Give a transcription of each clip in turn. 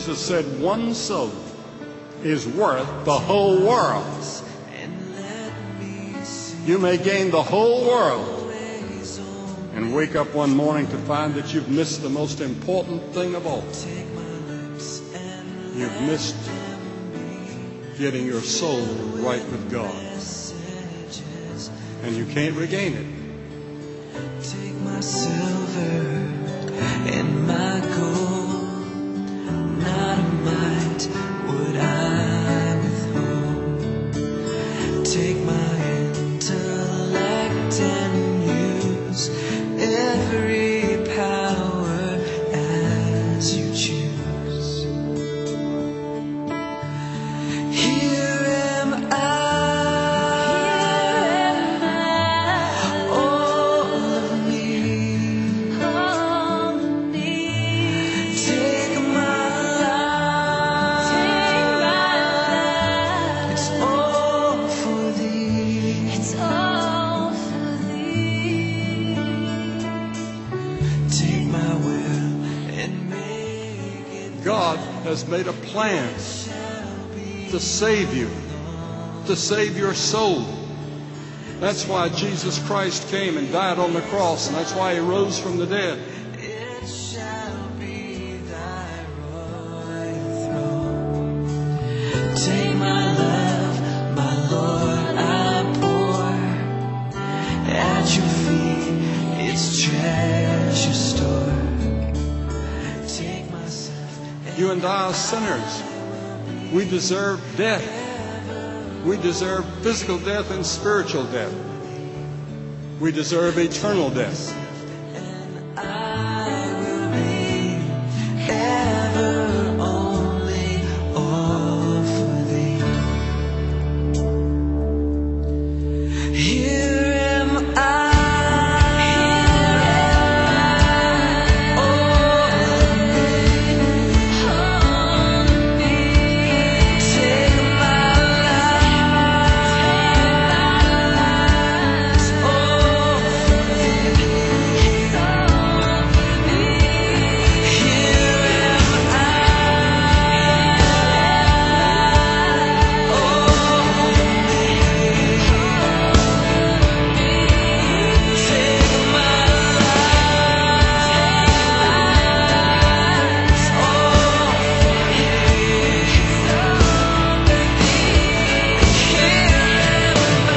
Jesus said one soul is worth the whole world. You may gain the whole world and wake up one morning to find that you've missed the most important thing of all. You've missed getting your soul right with God. And you can't regain it. Take my silver and my gold, not a mite would I withhold. Take my intellect and use every power as you choose. Here am I, all of me. Take my life, it's all for thee. Take my will and make it. God has made a plan to save you, to save your soul. That's why Jesus Christ came and died on the cross, and that's why he rose from the dead. It shall be thy royal throne. Take my love, my Lord, I pour at your feet its treasure store. Take myself. You and I are sinners. We deserve death. We deserve physical death and spiritual death. We deserve eternal death. And I will be ever only all for thee. Here am I, all of me. Take my life, it's all for thee. Here am I, all of me. Take my life, it's all for thee. Here am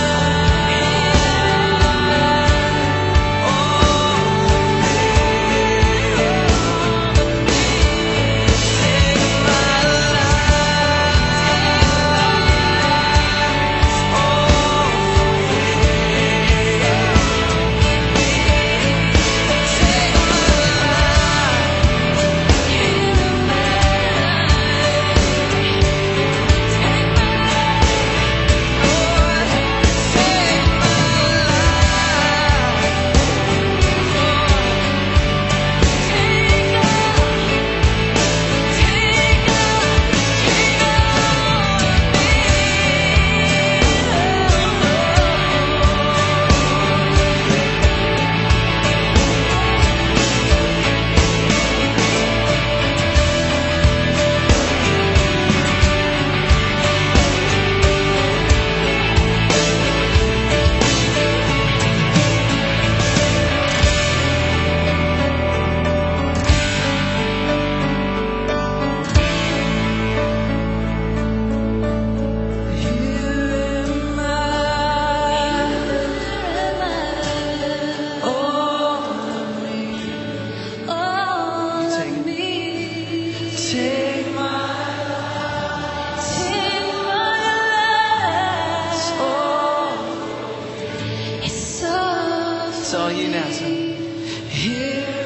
it's all you now, son. Here.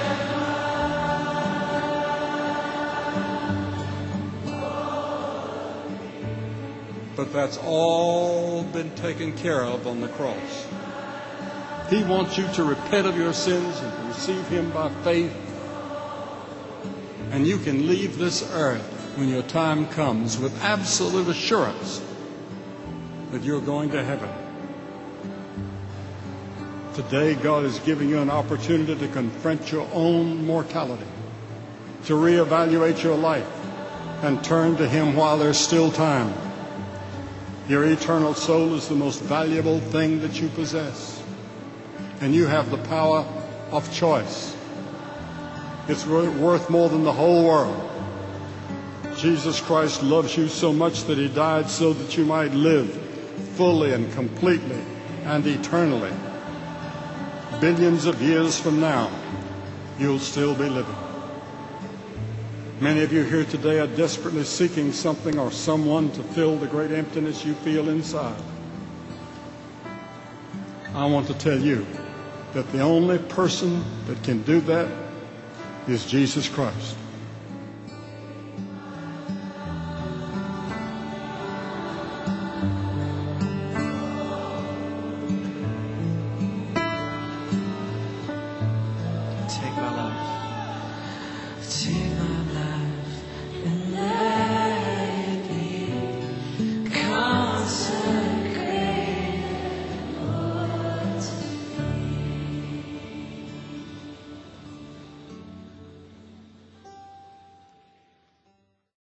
But that's all been taken care of on the cross. He wants you to repent of your sins and to receive him by faith. And you can leave this earth when your time comes with absolute assurance that you're going to heaven. Today, God is giving you an opportunity to confront your own mortality to reevaluate your life and turn to Him while there's still time. Your eternal soul is the most valuable thing that you possess, and you have the power of choice. It's worth more than the whole world. Jesus Christ loves you so much that He died so that you might live fully and completely and eternally. Billions of years from now, you'll still be living. Many of you here today are desperately seeking something or someone to fill the great emptiness you feel inside. I want to tell you that the only person that can do that is Jesus Christ.